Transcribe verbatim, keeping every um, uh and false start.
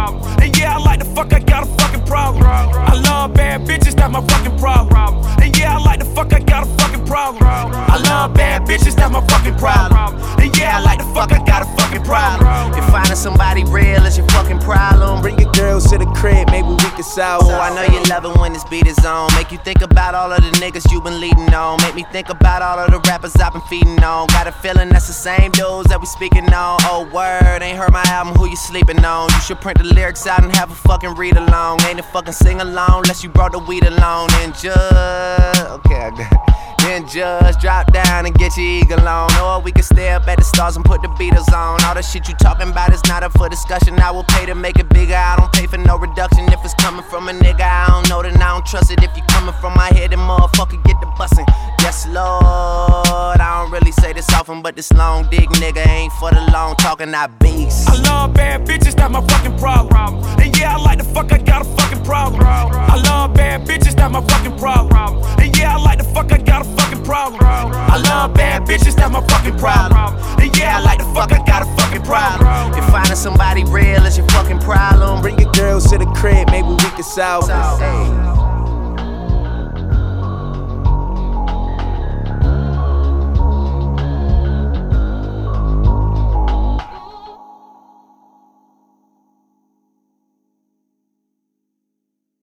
And yeah, I like the fuck, I got a fucking problem. I love bad bitches, that's my fucking problem. And yeah, I like the fuck, I got a fucking problem. I love bad bitches, that's my fucking problem. And yeah, I like the fuck, I got a fucking problem. If finding somebody real is your fucking problem, bring your girls to the crib, maybe we can solve. Oh, I know you love it when this beat is on. Make you think about all of the niggas you been leading on. Make me think about all of the rappers I've been feeding on. Got a feeling that's the same dudes that we speaking on. Oh, word, ain't heard my album, who you sleeping on? You should print the lyrics out and have a fucking read along. Ain't a fucking sing along unless you brought the weed along. And just, okay, I got it. Then just drop down and get your eagle on. Or we can stay up at the stars and put the Beatles on. All the shit you talking about is not up for discussion. I will pay to make it bigger, I don't pay for no reduction. If it's coming from a nigga I don't know, then I don't trust it. If you coming from my head, then motherfucker get the bussin'. Yes, Lord, I don't really say this often, but this long dick nigga ain't for the long talking, I beast. I love bad bitches, that's my fucking problem. And yeah, I like the fuck, I got a fucking problem. I love bad bitches, that's my fucking problem. And yeah, I like the fuck, I got a fucking problem. I love bad bitches, that's my fucking problem. And yeah, I like the fuck, I got a fucking problem. If finding somebody real is your fucking problem, bring your girls to the crib, maybe we can solve it.